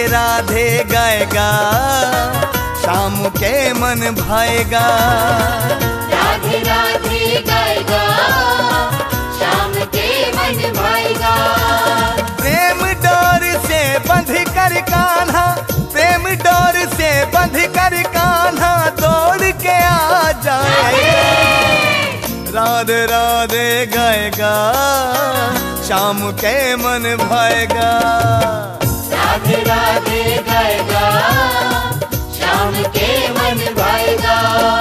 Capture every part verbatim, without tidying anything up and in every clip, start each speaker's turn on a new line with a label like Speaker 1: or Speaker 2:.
Speaker 1: राधे गाएगा शाम के मन भाएगा।
Speaker 2: राधे राधे गाएगा शाम के मन भाएगा।
Speaker 1: प्रेम डोर से बंध कर कान्हा, प्रेम डोर से बंध कर कान्हा दौड़ के आ जाएगा। राधे राधे गाएगा शाम के मन भाएगा।
Speaker 2: राधे राधे गाएगा शाम के मन भाएगा।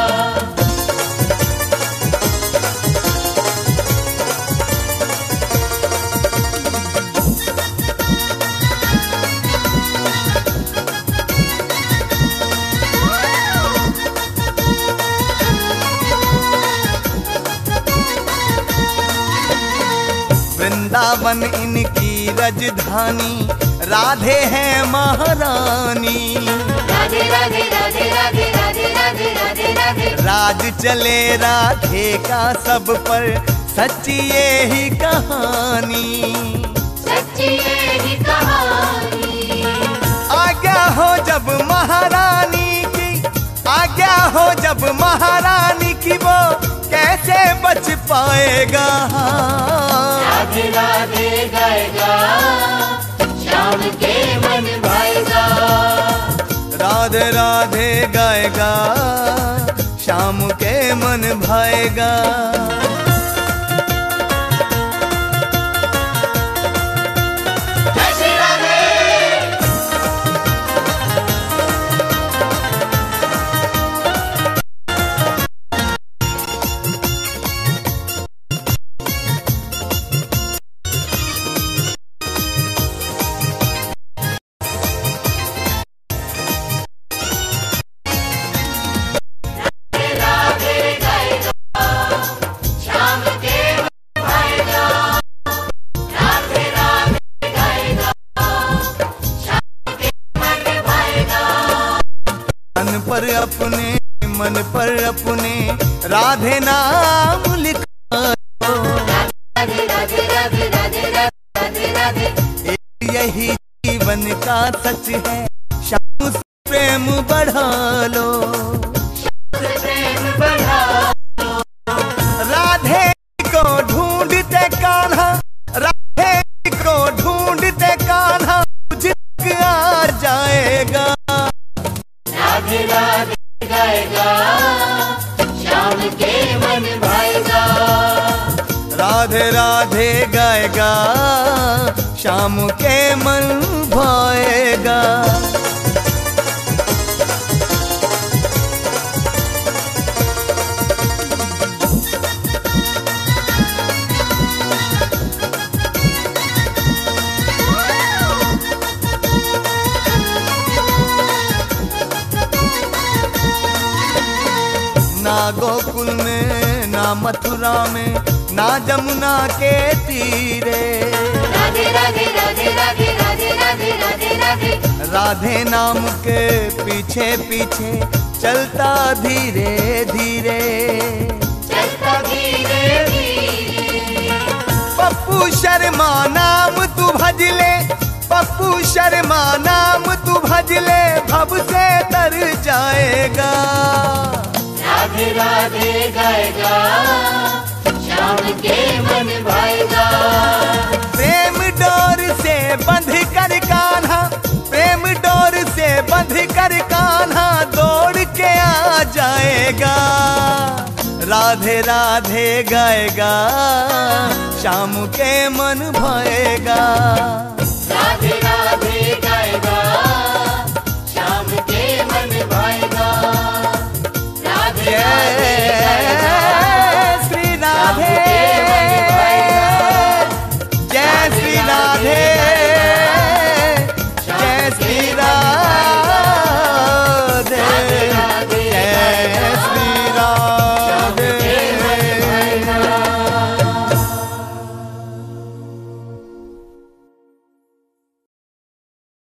Speaker 1: वृंदावन इनकी राजधानी, राधे है महारानी।
Speaker 2: राधे राधे राधे राधे राधे राधे राधे राधे।
Speaker 1: राज चले राधे का सब पर, सच्ची ये ही कहानी।
Speaker 2: सच्ची ये ही कहानी।
Speaker 1: आज्ञा हो जब महारानी की, आज्ञा हो जब महारानी की, वो कैसे बच पाएगा।
Speaker 2: राधे राधे गाएगा शाम के मन भाएगा।
Speaker 1: राधे राधे गाएगा शाम के मन भाएगा। मन पर अपने, मन पर अपने राधे नाम लिखा।
Speaker 2: राधे राधे राधे राधे राधे राधे।
Speaker 1: यही जीवन का सच है, शाम से प्रेम बढ़ा लो।
Speaker 2: प्रेम बढ़ा लो।
Speaker 1: राधे को ढूंढते कान्हा, राधे को ढूंढते कान्हा तुझ तक आ जाएगा।
Speaker 2: राधे राधे गाएगा शाम के मन भाएगा।
Speaker 1: राधे राधे गाएगा शाम के मन भाएगा। ना गोकुल में, ना मथुरा में, ना जमुना के तीरे।
Speaker 2: राधे राधे राधे राधे राधे राधे राधे राधे।
Speaker 1: राधे नाम के पीछे पीछे चलता धीरे धीरे,
Speaker 2: चलता धीरे धीरे।
Speaker 1: पप्पू शर्मा नाम तू भज ले, पप्पू शर्मा नाम तू भज ले, भव से तर जाएगा।
Speaker 2: राधे राधे गाएगा शाम के मन भाएगा।
Speaker 1: प्रेम डोर से बंध कर कान्हा, प्रेम डोर से बंध कर कान्हा दौड़ के आ जाएगा। राधे राधे गाएगा शाम के मन भाएगा।
Speaker 2: राधे राधे